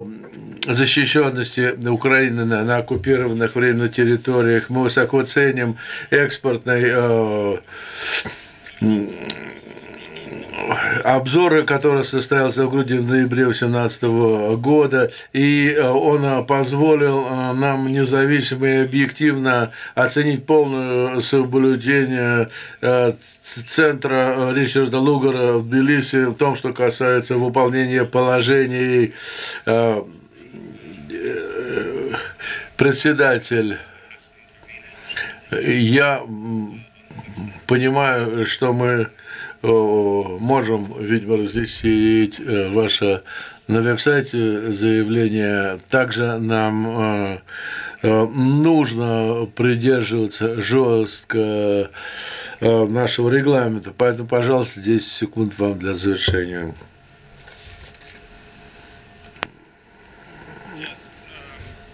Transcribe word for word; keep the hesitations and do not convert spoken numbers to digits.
защищенности Украины на, на оккупированных временно территориях. Мы высоко ценим экспортный обзор, который состоялся в Грузии в ноябре две тысячи восемнадцатого года, и он позволил нам независимо и объективно оценить полное соблюдение Центра Ричарда Лугара в Тбилиси в том, что касается выполнения положений. Председатель, я понимаю, что мы можем, видимо, разместить ваше на веб-сайте заявление. Также нам нужно придерживаться жестко нашего регламента. Поэтому, пожалуйста, десять секунд вам для завершения.